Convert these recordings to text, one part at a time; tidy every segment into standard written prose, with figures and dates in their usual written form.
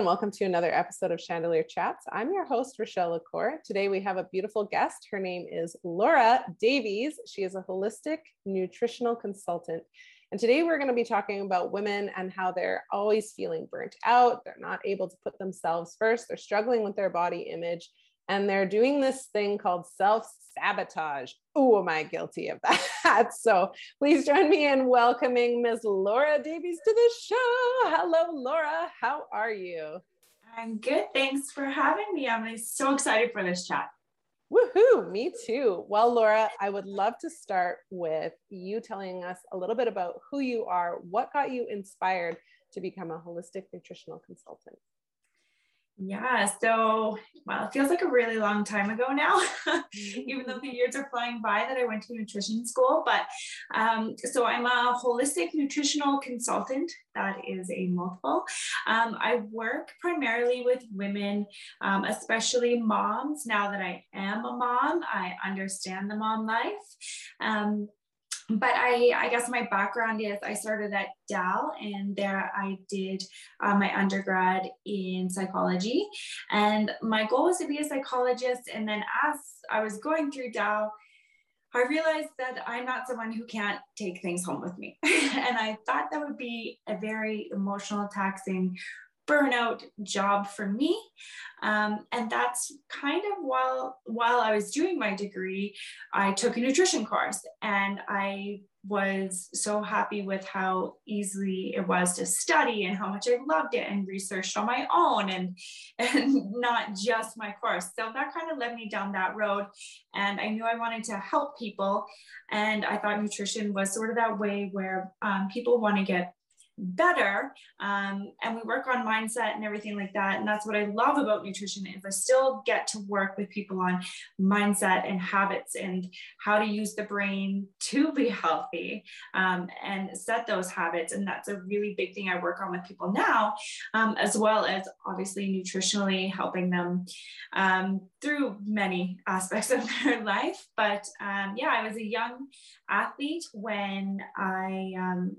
welcome to another episode of Chandelier Chats. I'm your host, Rochelle LaCour. Today we have a beautiful guest. Her name is Laura Davies. She is a holistic nutritional consultant. And today we're going to be talking about women and how they're always feeling burnt out. They're not able to put themselves first. They're struggling with their body image. And they're doing this thing called self-sabotage. Oh, am I guilty of that? So please join me in welcoming Ms. Laura Davies to the show. Hello, Laura. How are you? I'm good. Thanks for having me. I'm so excited for this chat. Woohoo, me too. Well, Laura, I would love to start with you telling us a little bit about who you are, what got you inspired to become a holistic nutritional consultant. Yeah, so, well, it feels like a really long time ago now, even though the years are flying by that I went to nutrition school. But so I'm a holistic nutritional consultant. That is a mouthful. I work primarily with women, especially moms. Now that I am a mom, I understand the mom life. But I guess my background is I started at Dal, and there I did my undergrad in psychology. And my goal was to be a psychologist. And then as I was going through Dal, I realized that I'm not someone who can't take things home with me. And I thought that would be a very emotional, taxing, burnout job for me. And that's kind of while I was doing my degree, I took a nutrition course, and I was so happy with how easy it was to study and how much I loved it and researched on my own and not just my course. So that kind of led me down that road. And I knew I wanted to help people. And I thought nutrition was sort of that way where people want to get better, and we work on mindset and everything like that. And that's what I love about nutrition is I still get to work with people on mindset and habits and how to use the brain to be healthy, and set those habits. And that's a really big thing I work on with people now, as well as obviously nutritionally helping them through many aspects of their life. But yeah, I was a young athlete when I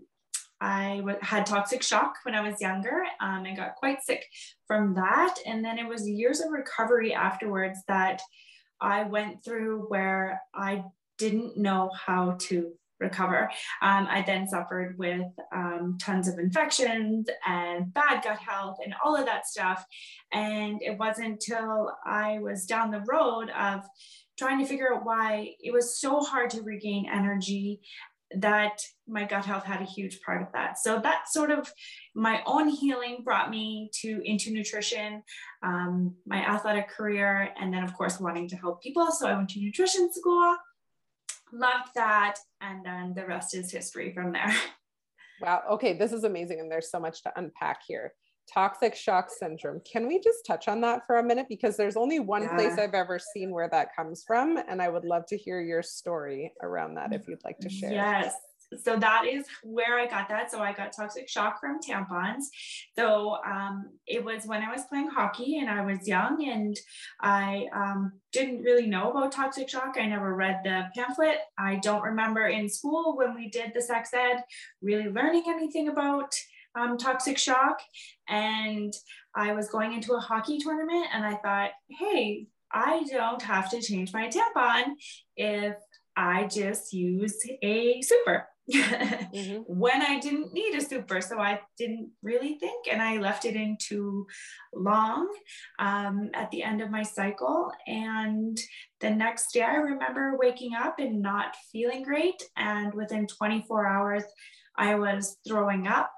had toxic shock when I was younger. I got quite sick from that. And then it was years of recovery afterwards that I went through where I didn't know how to recover. I then suffered with tons of infections and bad gut health and all of that stuff. And it wasn't until I was down the road of trying to figure out why it was so hard to regain energy that my gut health had a huge part of that. So that sort of my own healing brought me into nutrition, my athletic career, and then of course wanting to help people. So I went to nutrition school, loved that, and then the rest is history from there. Wow. Okay. This is amazing. And there's so much to unpack here. Toxic shock syndrome. Can we just touch on that for a minute? Because there's only one place I've ever seen where that comes from. And I would love to hear your story around that if you'd like to share. Yes. So that is where I got that. So I got toxic shock from tampons. So it was when I was playing hockey and I was young, and I didn't really know about toxic shock. I never read the pamphlet. I don't remember in school when we did the sex ed really learning anything about toxic shock. And I was going into a hockey tournament, and I thought, hey, I don't have to change my tampon if I just use a super. Mm-hmm. When I didn't need a super. So I didn't really think, and I left it in too long at the end of my cycle. And the next day I remember waking up and not feeling great. And within 24 hours, I was throwing up.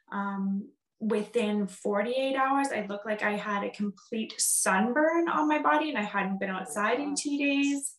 Within 48 hours, I looked like I had a complete sunburn on my body, and I hadn't been outside in 2 days.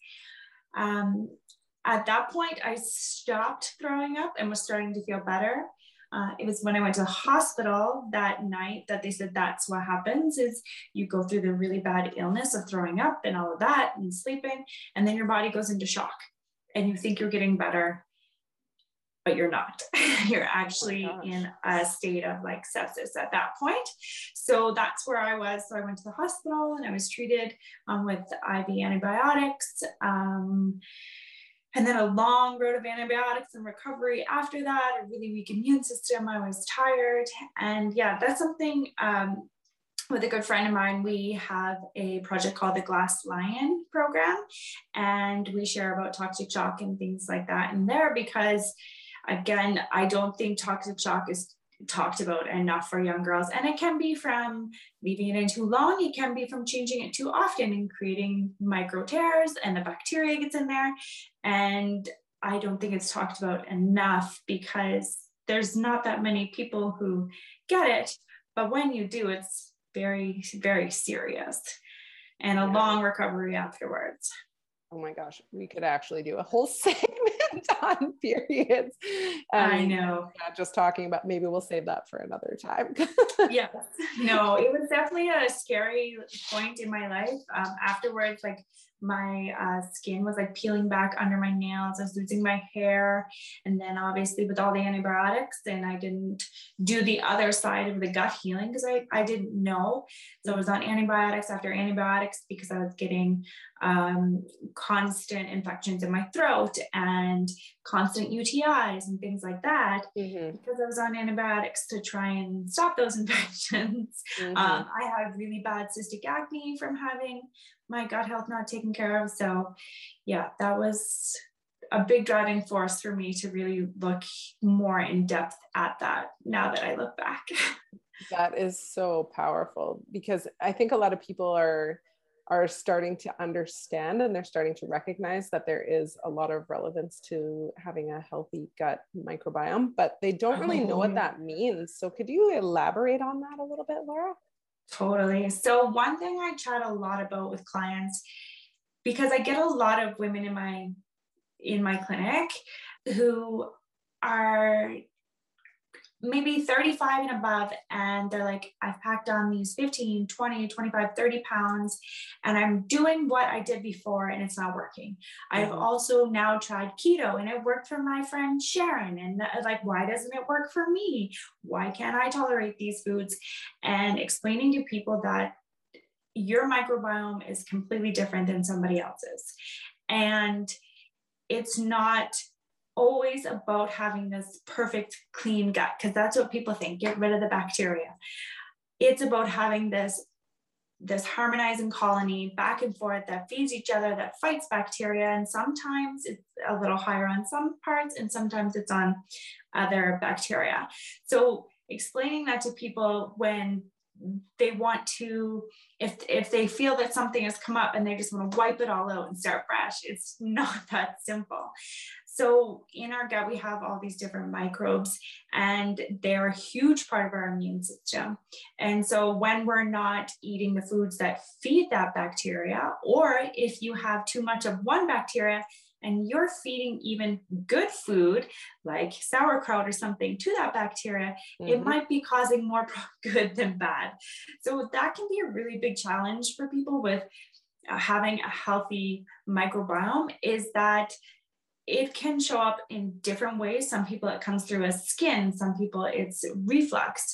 At that point, I stopped throwing up and was starting to feel better. It was when I went to the hospital that night that they said that's what happens is you go through the really bad illness of throwing up and all of that and sleeping, and then your body goes into shock and you think you're getting better, but you're not. You're actually in a state of like sepsis at that point. So that's where I was. So I went to the hospital and I was treated with IV antibiotics. And then a long road of antibiotics and recovery after that, a really weak immune system. I was tired. And yeah, that's something with a good friend of mine, we have a project called the Glass Lion program, and we share about toxic shock and things like that in there, because again, I don't think toxic shock is talked about enough for young girls. And it can be from leaving it in too long. It can be from changing it too often and creating micro tears, and the bacteria gets in there. And I don't think it's talked about enough, because there's not that many people who get it. But when you do, it's very, very serious, and a long recovery afterwards. Oh my gosh, we could actually do a whole segment on periods. I know. Not just talking about, maybe we'll save that for another time. Yes. No, it was definitely a scary point in my life. Afterwards, like my skin was like peeling back under my nails. I was losing my hair. And then obviously with all the antibiotics, and I didn't do the other side of the gut healing because I didn't know. So I was on antibiotics after antibiotics because I was getting constant infections in my throat and constant UTIs and things like that, because I was on antibiotics to try and stop those infections. I had really bad cystic acne from having my gut health not taken care of. So yeah, that was a big driving force for me to really look more in depth at that now that I look back. That is so powerful, because I think a lot of people are starting to understand, and they're starting to recognize that there is a lot of relevance to having a healthy gut microbiome, but they don't really know what that means. So could you elaborate on that a little bit, Laura? Totally. So one thing I chat a lot about with clients, because I get a lot of women in my clinic who are maybe 35 and above, and they're like, I've packed on these 15, 20, 25, 30 pounds, and I'm doing what I did before and it's not working. I've also now tried keto and it worked for my friend Sharon, and like, why doesn't it work for me? Why can't I tolerate these foods? And explaining to people that your microbiome is completely different than somebody else's. And it's not always about having this perfect clean gut, because that's what people think, get rid of the bacteria. It's about having this harmonizing colony back and forth that feeds each other, that fights bacteria. And sometimes it's a little higher on some parts, and sometimes it's on other bacteria. So explaining that to people when they want to, if they feel that something has come up and they just want to wipe it all out and start fresh, it's not that simple. So in our gut, we have all these different microbes, and they're a huge part of our immune system. And so when we're not eating the foods that feed that bacteria, or if you have too much of one bacteria and you're feeding even good food like sauerkraut or something to that bacteria, it might be causing more good than bad. So that can be a really big challenge for people with having a healthy microbiome, is that it can show up in different ways. Some people it comes through as skin, some people it's reflux.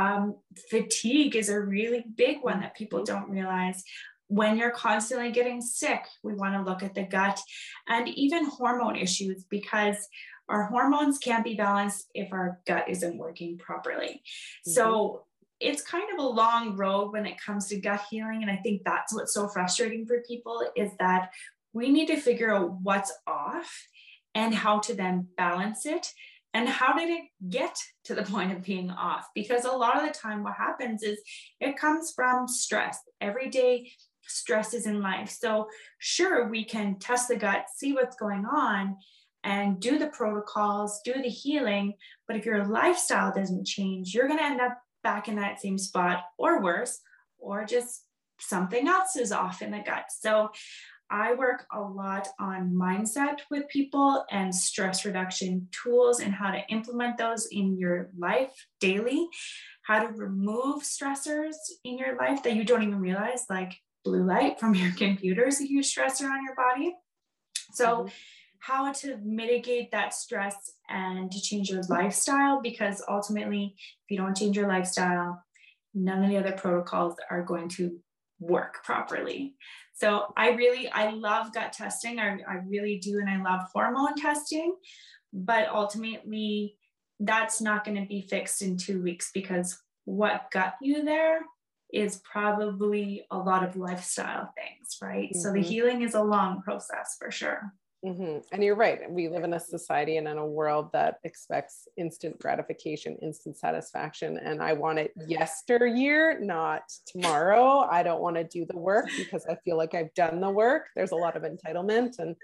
Fatigue is a really big one that people don't realize. When you're constantly getting sick, we want to look at the gut, and even hormone issues, because our hormones can't be balanced if our gut isn't working properly. So it's kind of a long road when it comes to gut healing. And I think that's what's so frustrating for people, is that we need to figure out what's off and how to then balance it. And how did it get to the point of being off? Because a lot of the time what happens is it comes from stress, everyday stresses in life. So sure, we can test the gut, see what's going on, and do the protocols, do the healing. But if your lifestyle doesn't change, you're going to end up back in that same spot, or worse, or just something else is off in the gut. So I work a lot on mindset with people and stress reduction tools, and how to implement those in your life daily, how to remove stressors in your life that you don't even realize, like blue light from your computer is a huge stressor on your body. So how to mitigate that stress and to change your lifestyle, because ultimately, if you don't change your lifestyle, none of the other protocols are going to work properly. So I love gut testing. I really do. And I love hormone testing, but ultimately that's not going to be fixed in 2 weeks, because what got you there is probably a lot of lifestyle things, right? Mm-hmm. So the healing is a long process for sure. Mm-hmm. And you're right. We live in a society and in a world that expects instant gratification, instant satisfaction. And I want it yesteryear, not tomorrow. I don't want to do the work because I feel like I've done the work. There's a lot of entitlement. And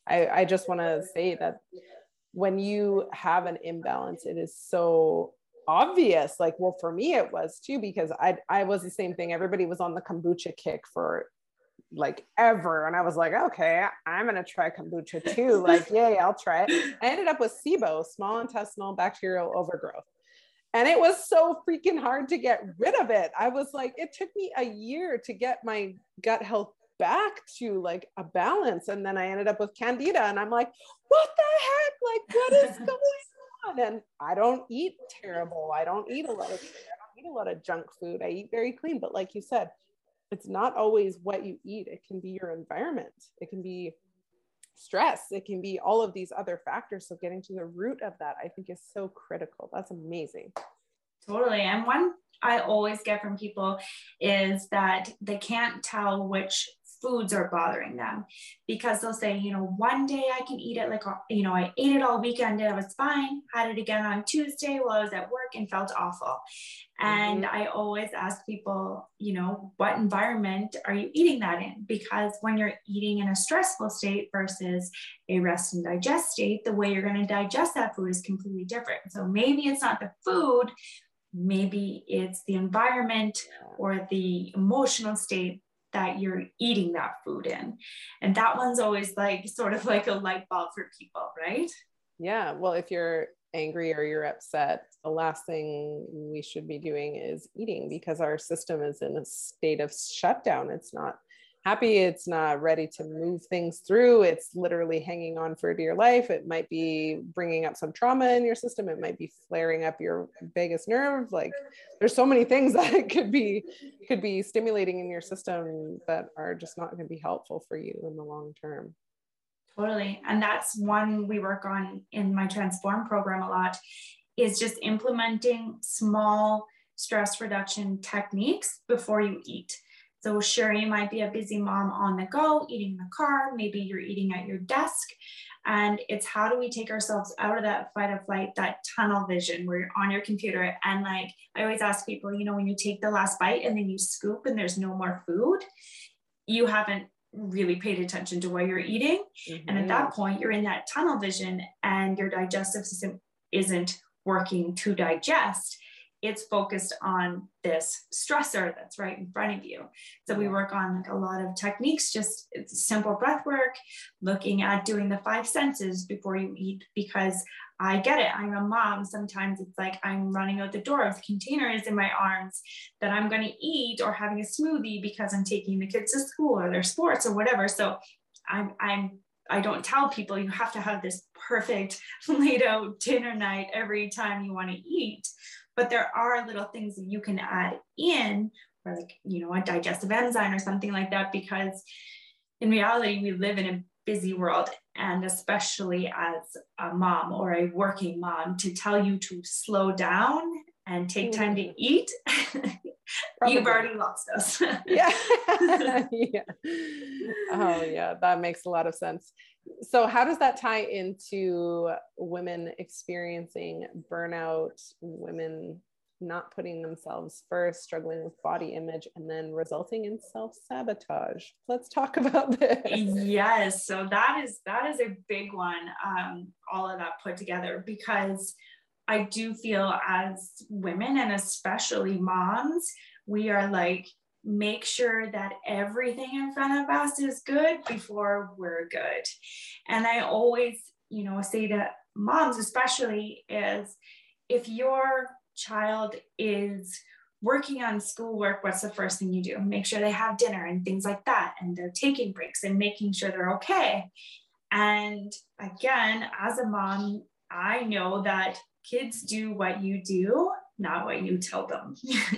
I just want to say that when you have an imbalance, it is so obvious. Like, well, for me, it was too, because I was the same thing. Everybody was on the kombucha kick for like ever. And I was like, okay, I'm going to try kombucha too. Like, yay, I'll try it. I ended up with SIBO, small intestinal bacterial overgrowth. And it was so freaking hard to get rid of it. I was like, it took me a year to get my gut health back to like a balance. And then I ended up with candida and I'm like, what the heck? Like, what is going on? And I don't eat terrible. I don't eat a lot of junk food. I eat very clean. But like you said, it's not always what you eat. It can be your environment. It can be stress. It can be all of these other factors. So getting to the root of that, I think, is so critical. That's amazing. Totally. And one I always get from people is that they can't tell which foods are bothering them, because they'll say, one day I can eat it, like, I ate it all weekend and I was fine, had it again on Tuesday while I was at work and felt awful. And I always ask people, what environment are you eating that in? Because when you're eating in a stressful state versus a rest and digest state, the way you're going to digest that food is completely different. So maybe it's not the food, maybe it's the environment or the emotional state that you're eating that food in. And that one's always like sort of like a light bulb for people, right? Yeah. Well, if you're angry or you're upset, the last thing we should be doing is eating, because our system is in a state of shutdown. It's not happy. It's not ready to move things through. It's literally hanging on for dear life. It might be bringing up some trauma in your system. It might be flaring up your vagus nerve. Like, there's so many things that it could be stimulating in your system that are just not going to be helpful for you in the long term. Totally. And that's one we work on in my Transform program a lot, is just implementing small stress reduction techniques before you eat. So sure, you might be a busy mom on the go, eating in the car, maybe you're eating at your desk. And it's how do we take ourselves out of that fight or flight, that tunnel vision where you're on your computer. And like, I always ask people, when you take the last bite and then you scoop and there's no more food, you haven't really paid attention to what you're eating. And at that point, you're in that tunnel vision and your digestive system isn't working to digest. It's focused on this stressor that's right in front of you. So we work on like a lot of techniques, just simple breath work, looking at doing the 5 senses before you eat, because I get it. I'm a mom. Sometimes it's like I'm running out the door with containers in my arms that I'm going to eat, or having a smoothie because I'm taking the kids to school or their sports or whatever. So I don't tell people you have to have this perfect laid out dinner night every time you want to eat. But there are little things that you can add in, or like, a digestive enzyme or something like that, because in reality, we live in a busy world. And especially as a mom or a working mom, to tell you to slow down and take time to eat, you've already lost us. Yeah. Yeah. Oh yeah, that makes a lot of sense. So how does that tie into women experiencing burnout, women not putting themselves first, struggling with body image, and then resulting in self-sabotage? Let's talk about this. Yes. So that is a big one, all of that put together, because I do feel as women, and especially moms, we are like, make sure that everything in front of us is good before we're good. And I always, say to moms, especially, is if your child is working on schoolwork, what's the first thing you do? Make sure they have dinner and things like that, and they're taking breaks and making sure they're okay. And again, as a mom, I know that kids do what you do, not what you tell them.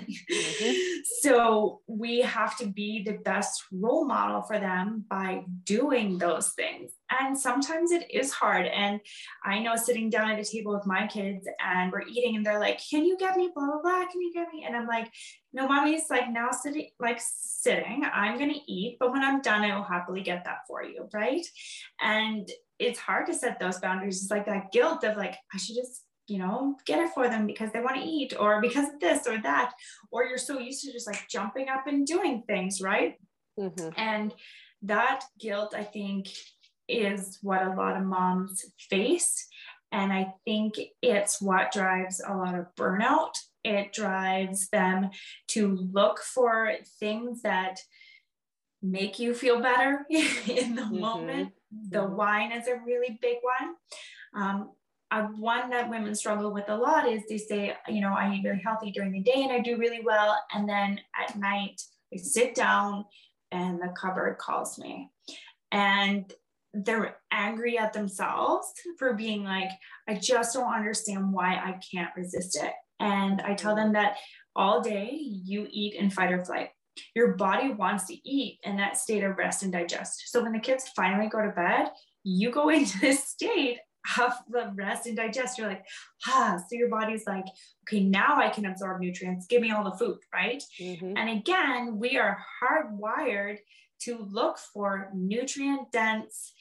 So we have to be the best role model for them by doing those things. And sometimes it is hard. And I know sitting down at a table with my kids and we're eating and they're like, can you get me blah, blah, blah? Can you get me? And I'm like, no, mommy's like now sitting, I'm going to eat, but when I'm done, I will happily get that for you. Right. And it's hard to set those boundaries. It's like that guilt of like, I should just, get it for them because they want to eat or because of this or that, or you're so used to just like jumping up and doing things. Right. Mm-hmm. And that guilt, I think, is what a lot of moms face. And I think it's what drives a lot of burnout. It drives them to look for things that make you feel better in the moment. The wine is a really big one. One that women struggle with a lot is they say, I eat really healthy during the day and I do really well. And then at night, I sit down and the cupboard calls me. And they're angry at themselves for being like, I just don't understand why I can't resist it. And I tell them that all day you eat in fight or flight. Your body wants to eat in that state of rest and digest. So when the kids finally go to bed, you go into this state of the rest and digest. You're like, so your body's like, okay, now I can absorb nutrients. Give me all the food, right? Mm-hmm. And again, we are hardwired to look for nutrient dense,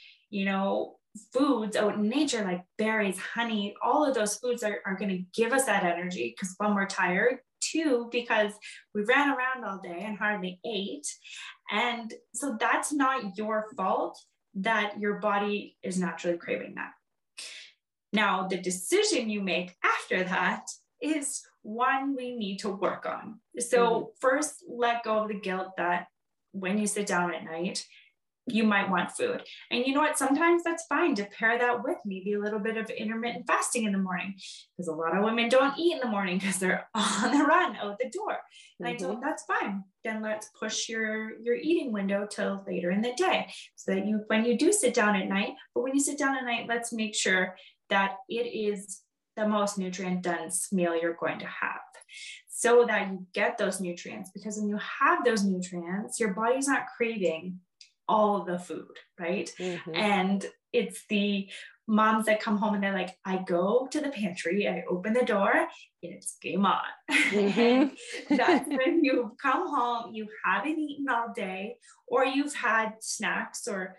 foods out in nature, like berries, honey, all of those foods are going to give us that energy because one, we're tired, two, because we ran around all day and hardly ate. And so that's not your fault that your body is naturally craving that. Now, the decision you make after that is one we need to work on. So first, let go of the guilt that when you sit down at night, you might want food. And you know what? Sometimes that's fine to pair that with maybe a little bit of intermittent fasting in the morning, because a lot of women don't eat in the morning because they're on the run out the door. And I told them that's fine. Then let's push your eating window till later in the day so that when you do sit down at night, but when you sit down at night, let's make sure that it is the most nutrient dense meal you're going to have so that you get those nutrients, because when you have those nutrients, your body's not craving all of the food, right? Mm-hmm. And it's the moms that come home and they're like, I go to the pantry, I open the door, and it's game on. Mm-hmm. And that's when you come home, you haven't eaten all day, or you've had snacks or,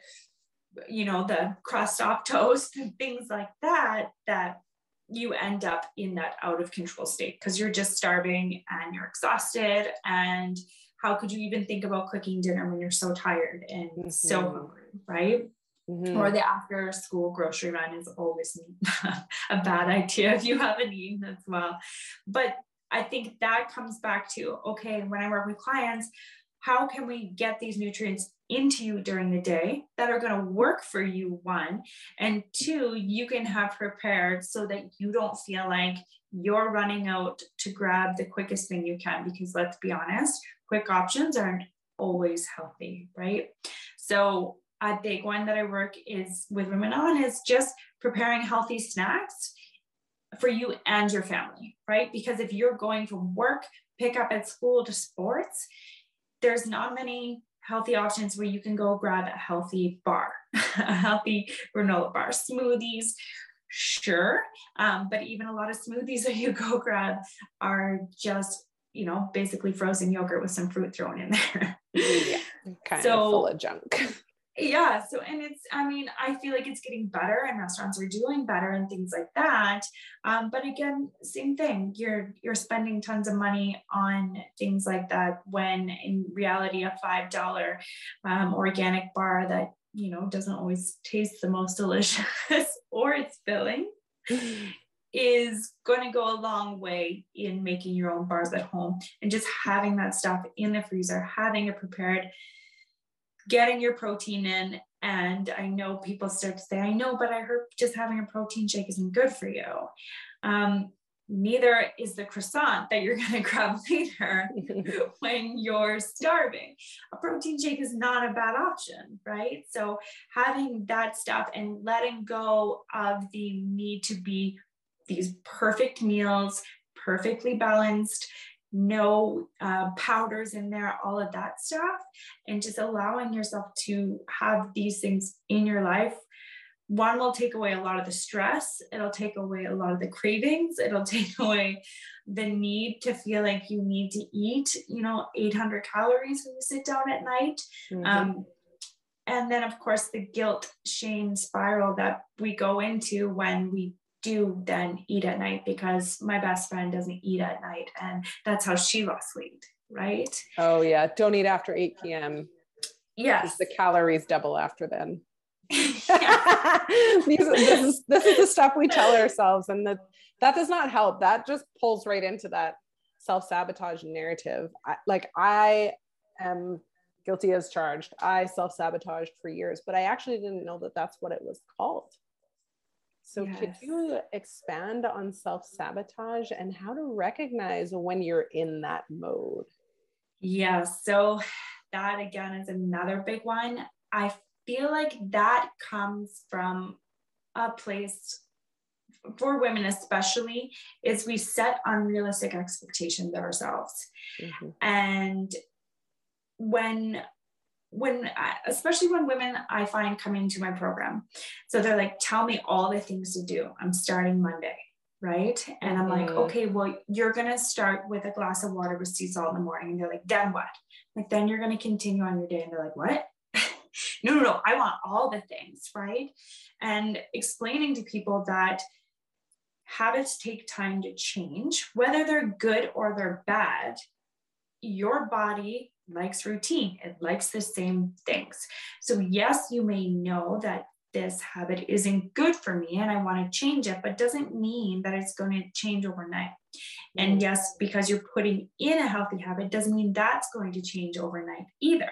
the crust off toast and things like that, that you end up in that out of control state because you're just starving and you're exhausted. And how could you even think about cooking dinner when you're so tired and so hungry, right? Mm-hmm. Or the after school grocery run is always a bad idea if you haven't eaten as well. But I think that comes back to, okay, when I work with clients, how can we get these nutrients into you during the day that are going to work for you, one, and two, you can have prepared so that you don't feel like you're running out to grab the quickest thing you can, because let's be honest, quick options aren't always healthy, right? So a big one that I work is with women on is just preparing healthy snacks for you and your family, right? Because if you're going from work, pick up at school to sports, there's not many healthy options where you can go grab a healthy bar, a healthy granola bar, smoothies, sure. But even a lot of smoothies that you go grab are just, basically frozen yogurt with some fruit thrown in there. Yeah, kind of full of junk. Yeah. So, and I feel like it's getting better and restaurants are doing better and things like that. But again, same thing, you're spending tons of money on things like that when in reality, a $5 organic bar that, doesn't always taste the most delicious or it's filling is going to go a long way in making your own bars at home, and just having that stuff in the freezer, having it prepared, getting your protein in. And I know people start to say, I know, but I heard just having a protein shake isn't good for you. Neither is the croissant that you're going to grab later when you're starving. A protein shake is not a bad option, right? So having that stuff and letting go of the need to be these perfect meals, perfectly balanced, no powders in there, all of that stuff, and just allowing yourself to have these things in your life. One will take away a lot of the stress. It'll take away a lot of the cravings. It'll take away the need to feel like you need to eat, 800 calories when you sit down at night. And then, of course, the guilt, shame spiral that we go into when we do then eat at night, because my best friend doesn't eat at night, and that's how she lost weight, right? Oh yeah, don't eat after 8 p.m. Yes. The calories double after then. This is the stuff we tell ourselves, and that does not help. That just pulls right into that self-sabotage narrative. I am guilty as charged. I self-sabotaged for years, but I actually didn't know that that's what it was called. So Yes. Could you expand on self-sabotage and how to recognize when you're in that mode? Yeah, so that again is another big one. I feel like that comes from a place, for women especially, is we set unrealistic expectations of ourselves. And especially when women I find come into my program, so they're like, tell me all the things to do. I'm starting Monday, right? And I'm like, okay, well, you're going to start with a glass of water with sea salt in the morning. And they're like, then what? Like, then you're going to continue on your day. And they're like, what? No, I want all the things, right? And explaining to people that habits take time to change, whether they're good or they're bad. Your body likes routine. It likes the same things. So yes, you may know that this habit isn't good for me and I want to change it, but doesn't mean that it's going to change overnight. And yes, because you're putting in a healthy habit doesn't mean that's going to change overnight either.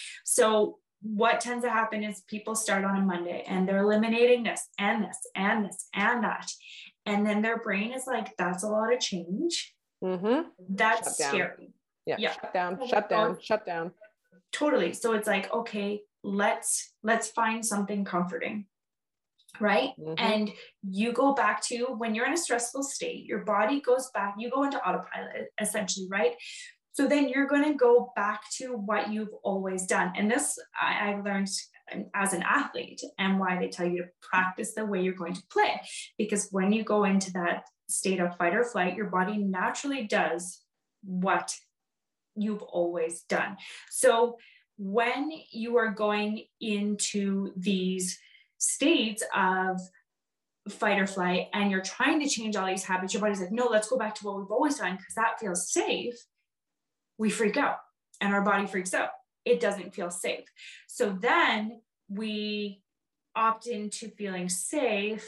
So what tends to happen is people start on a Monday and they're eliminating this and this and this and that. And then their brain is like, that's a lot of change. That's scary. Yeah. Shut down. Totally. So it's like, okay, let's find something comforting. Right. And you go back to, when you're in a stressful state, your body goes back, you go into autopilot essentially. Right. So then you're going to go back to what you've always done. And this I've learned as an athlete, and why they tell you to practice the way you're going to play, because when you go into that state of fight or flight, your body naturally does what you've always done. So when you are going into these states of fight or flight and you're trying to change all these habits, your body's like, no, let's go back to what we've always done because that feels safe. We freak out and our body freaks out. It doesn't feel safe. So then we opt into feeling safe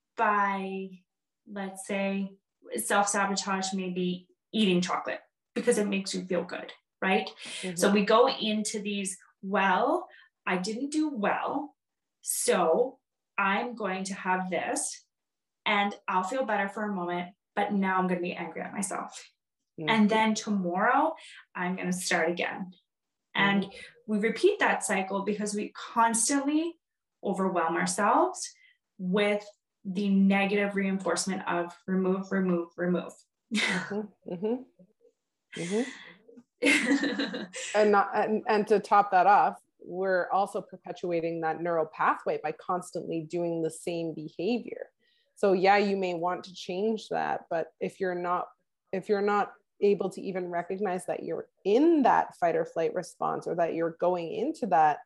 by, let's say, self-sabotage, maybe eating chocolate because it makes you feel good, right? So we go into these, well, I didn't do well, so I'm going to have this and I'll feel better for a moment, but now I'm going to be angry at myself. And then tomorrow I'm going to start again. And we repeat that cycle because we constantly overwhelm ourselves with the negative reinforcement of remove. And to top that off, we're also perpetuating that neural pathway by constantly doing the same behavior. So yeah, you may want to change that, but if you're not able to even recognize that you're in that fight or flight response, or that you're going into that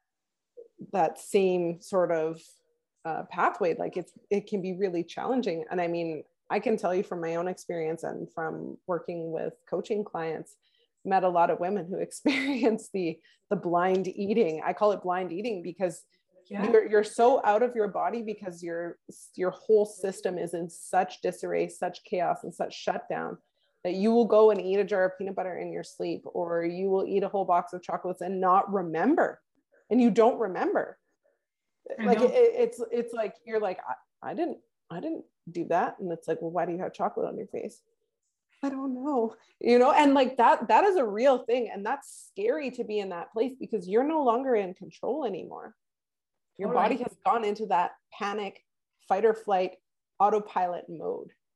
same sort of pathway, like it can be really challenging. And I mean, I can tell you from my own experience and from working with coaching clients, met a lot of women who experience the blind eating. I call it blind eating because you're so out of your body because your whole system is in such disarray, such chaos, and such shutdown that you will go and eat a jar of peanut butter in your sleep, or you will eat a whole box of chocolates and not remember. And you don't remember. Like it's like, you're like, I didn't do that. And it's like, well, why do you have chocolate on your face? I don't know, and like that is a real thing. And that's scary to be in that place because you're no longer in control anymore. Your body has gone into that panic, fight or flight, autopilot mode.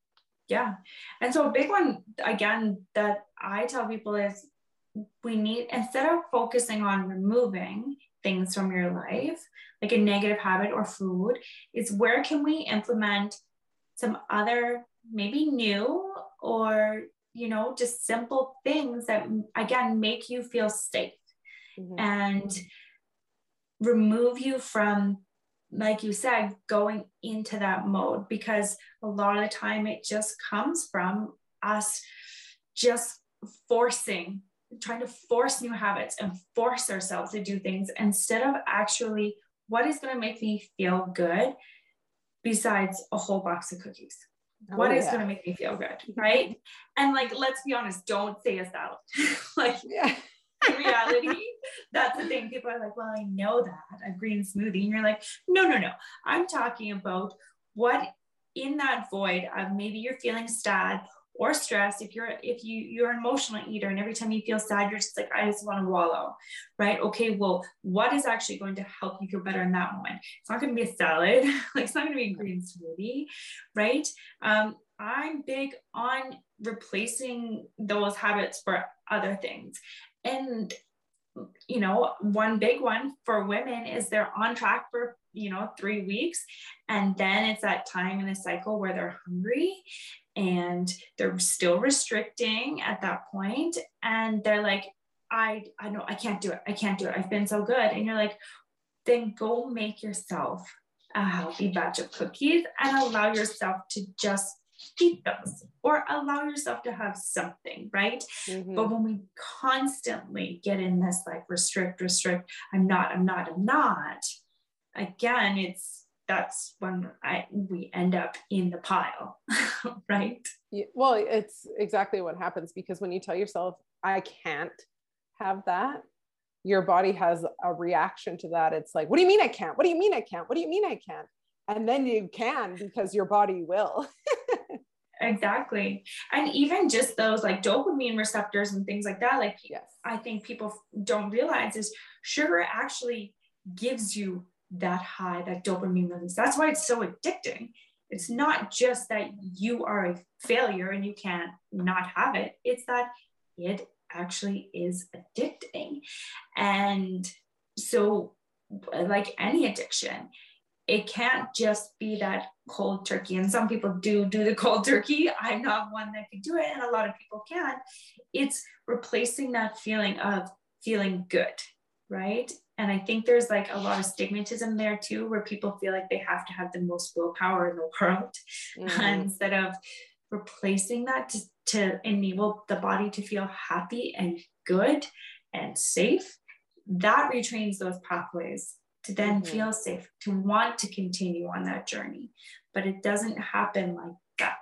Yeah. And so a big one, again, that I tell people is we need, instead of focusing on removing things from your life, like a negative habit or food, is where can we implement some other, maybe new or, just simple things that, again, make you feel safe and remove you from, like you said, going into that mode, because a lot of the time it just comes from us just trying to force new habits and force ourselves to do things instead of actually what is going to make me feel good besides a whole box of cookies. What is going to make me feel good, right? And like, let's be honest, don't say a salad. Like, in reality, that's the thing. People are like, well, I know that, a green smoothie. And you're like, no. I'm talking about what in that void of maybe you're feeling sad or stressed. If you're an emotional eater and every time you feel sad, you're just like, I just want to wallow, right? Okay, well, what is actually going to help you feel better in that moment? It's not going to be a salad. Like, it's not going to be a green smoothie, right? I'm big on replacing those habits for other things. And, one big one for women is they're on track for, 3 weeks. And then it's that time in the cycle where they're hungry and they're still restricting at that point. And they're like, I know I can't do it. I've been so good. And you're like, then go make yourself a healthy batch of cookies and allow yourself to just eat those or allow yourself to have something, right? But when we constantly get in this like restrict, I'm not, again, that's when we end up in the pile, right? Yeah, well, it's exactly what happens, because when you tell yourself, I can't have that, your body has a reaction to that. It's like, what do you mean I can't? What do you mean I can't? What do you mean I can't? And then you can, because your body will. Exactly. And even just those like dopamine receptors and things like that, like, yes, I think people don't realize is sugar actually gives you that high, that dopamine release. That's why it's so addicting. It's not just that you are a failure and you can't not have it. It's that it actually is addicting. And so, like any addiction, it can't just be that cold turkey. And some people do the cold turkey. I'm not one that can do it. And a lot of people can. It's replacing that feeling of feeling good, right? And I think there's like a lot of stigmatism there too, where people feel like they have to have the most willpower in the world instead of replacing that to enable the body to feel happy and good and safe. That retrains those pathways to then feel safe, to want to continue on that journey. But it doesn't happen like that.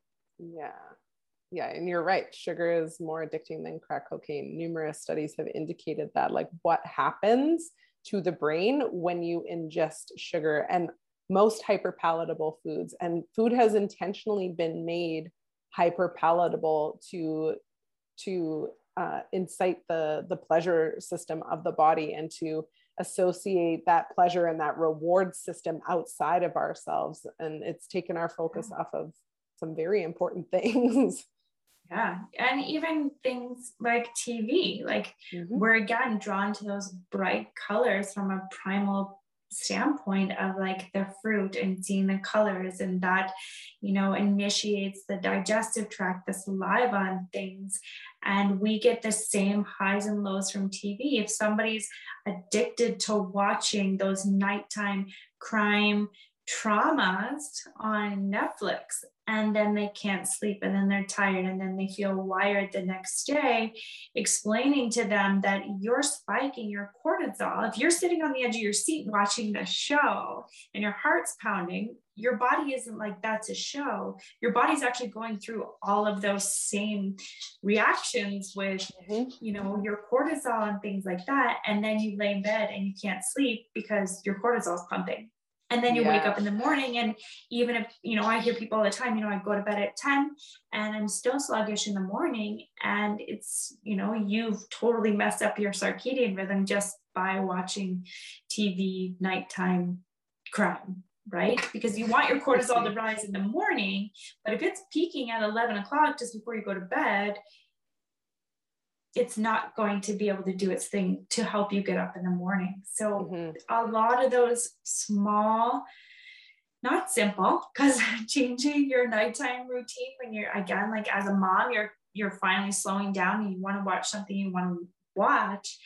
Yeah. And you're right. Sugar is more addicting than crack cocaine. Numerous studies have indicated that, like, what happens to the brain when you ingest sugar, and most hyperpalatable foods, and food has intentionally been made hyperpalatable to incite the pleasure system of the body and to associate that pleasure and that reward system outside of ourselves. And it's taken our focus off of some very important things. Yeah. And even things like TV, like we're again drawn to those bright colors from a primal standpoint of like the fruit and seeing the colors, and that, initiates the digestive tract, the saliva and things. And we get the same highs and lows from TV. If somebody's addicted to watching those nighttime crime traumas on Netflix, and then they can't sleep, and then they're tired, and then they feel wired the next day, explaining to them that you're spiking your cortisol. If you're sitting on the edge of your seat watching the show and your heart's pounding, your body isn't like, that's a show. Your body's actually going through all of those same reactions with, your cortisol and things like that. And then you lay in bed and you can't sleep because your cortisol is pumping. And then you wake up in the morning, and even if, I hear people all the time, I go to bed at 10 and I'm still sluggish in the morning. And it's, you've totally messed up your circadian rhythm just by watching TV, nighttime crime, right? Because you want your cortisol to rise in the morning, but if it's peaking at 11 o'clock just before you go to bed, it's not going to be able to do its thing to help you get up in the morning. So a lot of those small, not simple, because changing your nighttime routine when you're, again, like as a mom, you're finally slowing down and you want to watch something you want to watch,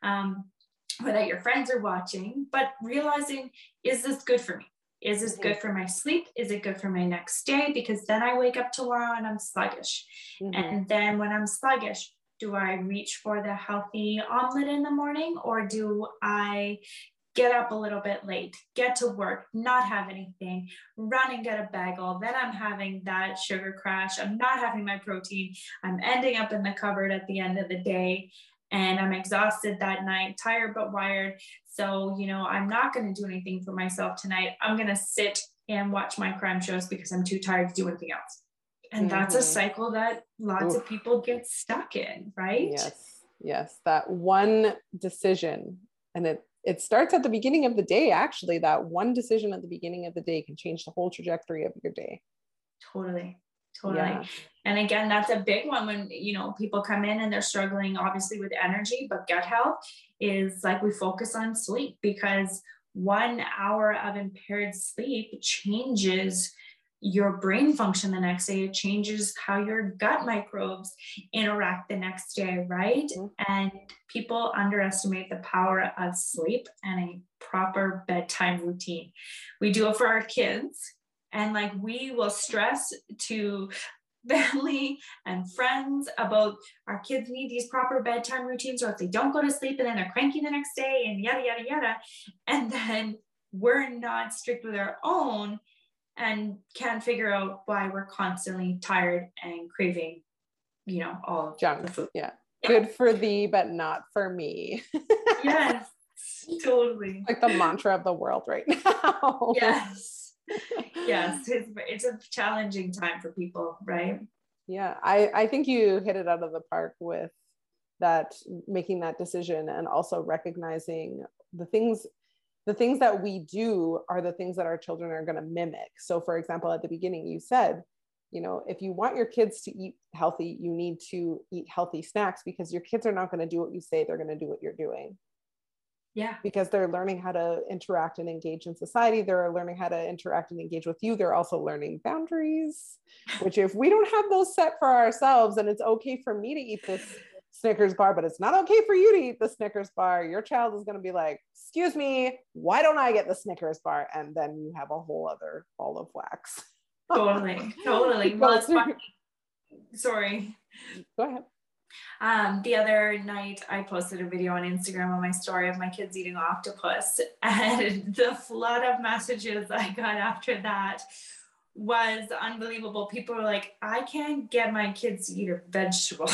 or that your friends are watching, but realizing, is this good for me? Is this good for my sleep? Is it good for my next day? Because then I wake up tomorrow and I'm sluggish. And then when I'm sluggish, do I reach for the healthy omelet in the morning, or do I get up a little bit late, get to work, not have anything, run and get a bagel? Then I'm having that sugar crash. I'm not having my protein. I'm ending up in the cupboard at the end of the day, and I'm exhausted that night, tired but wired. So, you know, I'm not going to do anything for myself tonight. I'm going to sit and watch my crime shows because I'm too tired to do anything else. And that's a cycle that lots of people get stuck in, right? Yes. That one decision, and it starts at the beginning of the day. Actually, that one decision at the beginning of the day can change the whole trajectory of your day. Totally. Yeah. And again, that's a big one when, you know, people come in and they're struggling obviously with energy, but gut health is like, we focus on sleep, because 1 hour of impaired sleep changes your brain function the next day. It changes how your gut microbes interact the next day, right? And people underestimate the power of sleep and a proper bedtime routine. We do it for our kids, and like, we will stress to family and friends about our kids need these proper bedtime routines, or if they don't go to sleep and then they're cranky the next day and yada, yada, yada. And then we're not strict with our own and can't figure out why we're constantly tired and craving, you know, all junk. The food. Yeah. Good for thee, but not for me. Yes, totally. Like the mantra of the world right now. Yes. It's a challenging time for people, right? Yeah. I think you hit it out of the park with that, making that decision, and also recognizing the things that we do are the things that our children are going to mimic. So for example, at the beginning, you said, you know, if you want your kids to eat healthy, you need to eat healthy snacks, because your kids are not going to do what you say. They're going to do what you're doing. Yeah. Because they're learning how to interact and engage in society. They're learning how to interact and engage with you. They're also learning boundaries, which if we don't have those set for ourselves, and it's okay for me to eat this Snickers bar, but it's not okay for you to eat the Snickers bar, your child is going to be like, excuse me, why don't I get the Snickers bar? And then you have a whole other ball of wax. Totally. Well, it's funny. Sorry. Go ahead. The other night I posted a video on Instagram on my story of my kids eating octopus, and the flood of messages I got after that was unbelievable. People were like, I can't get my kids to eat a vegetable.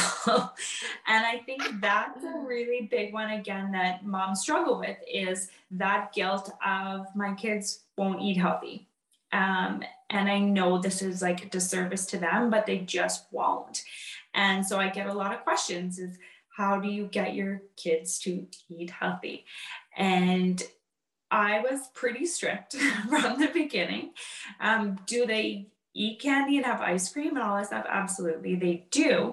And I think that's a really big one, again, that moms struggle with, is that guilt of, my kids won't eat healthy. And I know this is like a disservice to them, but they just won't. And so I get a lot of questions, is how do you get your kids to eat healthy? And I was pretty strict from the beginning. Do they eat candy and have ice cream and all that stuff? Absolutely, they do.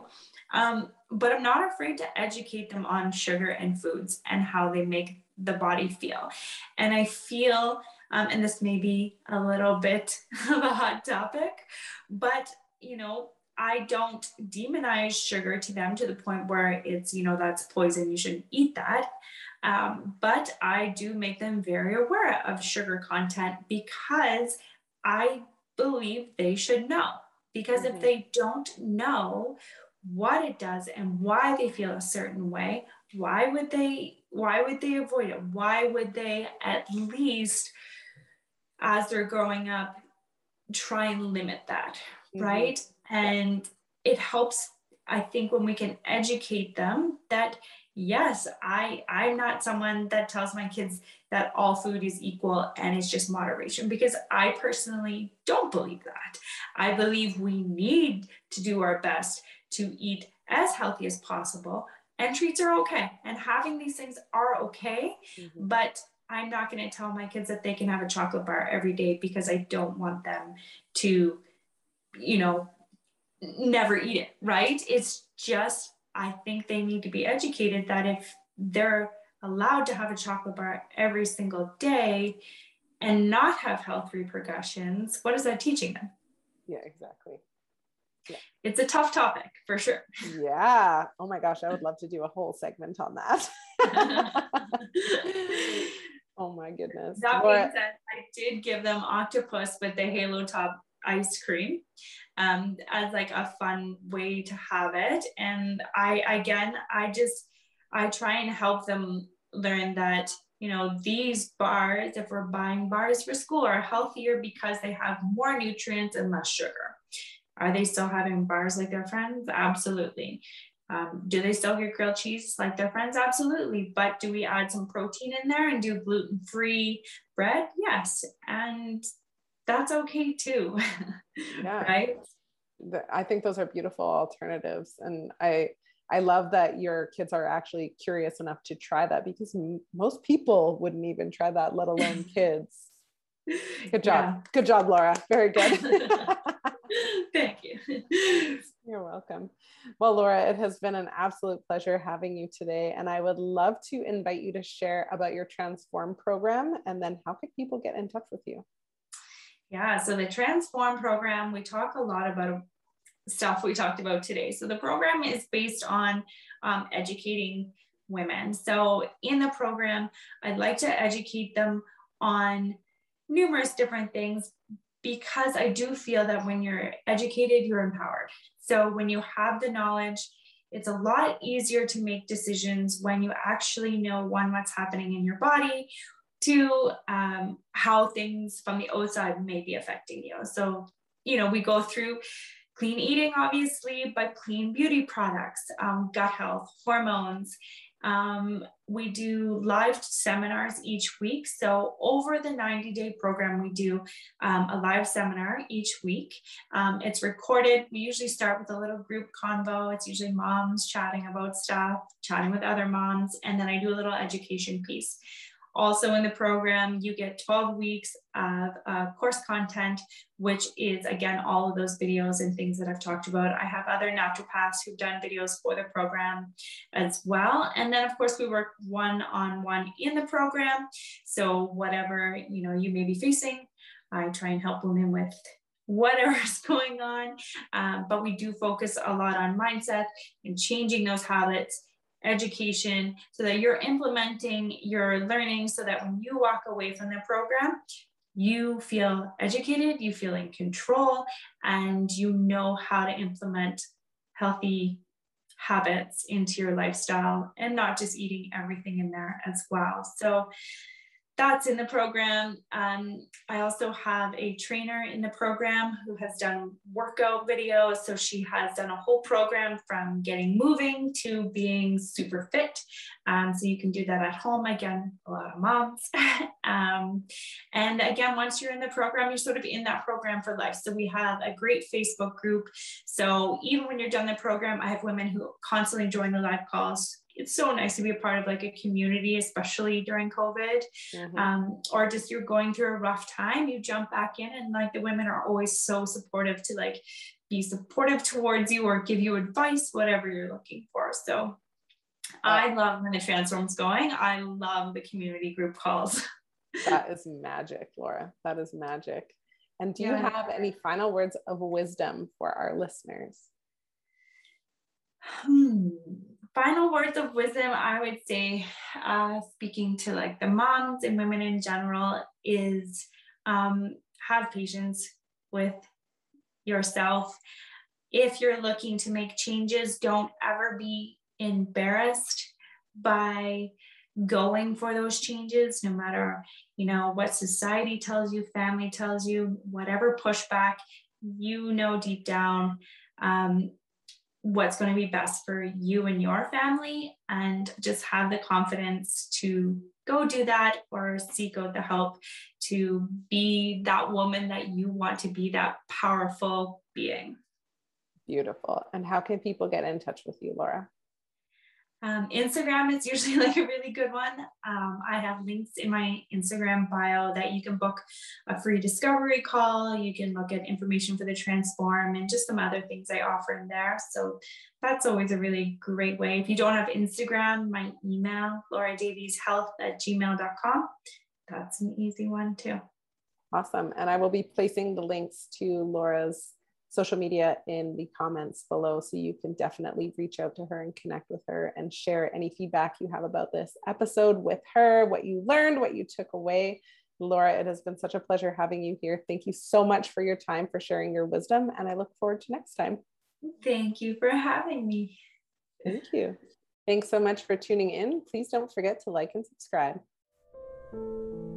But I'm not afraid to educate them on sugar and foods and how they make the body feel. And I feel, and this may be a little bit of a hot topic, but, you know, I don't demonize sugar to them to the point where it's, you know, that's poison, you shouldn't eat that. But I do make them very aware of sugar content, because I believe they should know. Because if they don't know what it does and why they feel a certain way, why would they avoid it? Why would they, at least as they're growing up, try and limit that, right? And it helps, I think, when we can educate them that, yes, I'm not someone that tells my kids that all food is equal and it's just moderation, because I personally don't believe that. I believe we need to do our best to eat as healthy as possible, and treats are okay, and having these things are okay, but I'm not going to tell my kids that they can have a chocolate bar every day because I don't want them to, you know, never eat it, right? It's just, I think they need to be educated that if they're allowed to have a chocolate bar every single day and not have health repercussions, what is that teaching them? Yeah, exactly. Yeah. It's a tough topic for sure. Yeah. Oh my gosh, I would love to do a whole segment on that. Oh my goodness. That being said, I did give them octopus with the Halo Top ice cream as like a fun way to have it. And I try and help them learn that, you know, these bars, if we're buying bars for school, are healthier because they have more nutrients and less sugar. Are they still having bars like their friends? Absolutely. Do they still get grilled cheese like their friends? Absolutely. But do we add some protein in there and do gluten-free bread? Yes. And that's okay too. Yeah. Right? I think those are beautiful alternatives. And I love that your kids are actually curious enough to try that, because most people wouldn't even try that, let alone kids. Good job. Yeah. Good job, Laura. Very good. Thank you. You're welcome. Well, Laura, it has been an absolute pleasure having you today. And I would love to invite you to share about your Transform program, and then how can people get in touch with you? Yeah, so the Transform program, we talk a lot about stuff we talked about today. So the program is based on educating women. So in the program, I'd like to educate them on numerous different things, because I do feel that when you're educated, you're empowered. So when you have the knowledge, it's a lot easier to make decisions when you actually know, one, what's happening in your body, two, how things from the outside may be affecting you. So, you know, we go through clean eating, obviously, but clean beauty products, gut health, hormones. We do live seminars each week. So over the 90-day program, we do a live seminar each week. It's recorded. We usually start with a little group convo. It's usually moms chatting about stuff, chatting with other moms, and then I do a little education piece. Also in the program, you get 12 weeks of course content, which is, again, all of those videos and things that I've talked about. I have other naturopaths who've done videos for the program as well. And then, of course, we work one-on-one in the program. So whatever, you know, you may be facing, I try and help women with whatever's going on. But we do focus a lot on mindset and changing those habits, education, so that you're implementing your learning, so that when you walk away from the program, you feel educated, you feel in control, and you know how to implement healthy habits into your lifestyle, and not just eating everything in there as well. So that's in the program. I also have a trainer in the program who has done workout videos. So she has done a whole program from getting moving to being super fit. So you can do that at home. Again, a lot of moms. And again, once you're in the program, you're sort of in that program for life. So we have a great Facebook group. So even when you're done the program, I have women who constantly join the live calls. It's so nice to be a part of like a community, especially during COVID, or just you're going through a rough time, you jump back in, and like the women are always so supportive to like be supportive towards you or give you advice, whatever you're looking for. So I love when the Transform's going. I love the community group calls. That is magic, Laura. That is magic. And do you have any final words of wisdom for our listeners? Final words of wisdom, I would say, speaking to like the moms and women in general, is have patience with yourself. If you're looking to make changes, don't ever be embarrassed by going for those changes, no matter, you know, what society tells you, family tells you, whatever pushback, you know deep down what's going to be best for you and your family, and just have the confidence to go do that or seek out the help to be that woman that you want to be, that powerful being. Beautiful. And how can people get in touch with you, Laura? Instagram is usually like a really good one. I have links in my Instagram bio that you can book a free discovery call. You can look at information for the Transform and just some other things I offer in there. So that's always a really great way. If you don't have Instagram, my email, lauradavieshealth@gmail.com. That's an easy one too. Awesome. And I will be placing the links to Laura's social media in the comments below, so you can definitely reach out to her and connect with her and share any feedback you have about this episode with her, what you learned, what you took away. Laura, it has been such a pleasure having you here. Thank you so much for your time, for sharing your wisdom, and I look forward to next time. Thank you for having me. Thank you. Thanks so much for tuning in. Please don't forget to like and subscribe.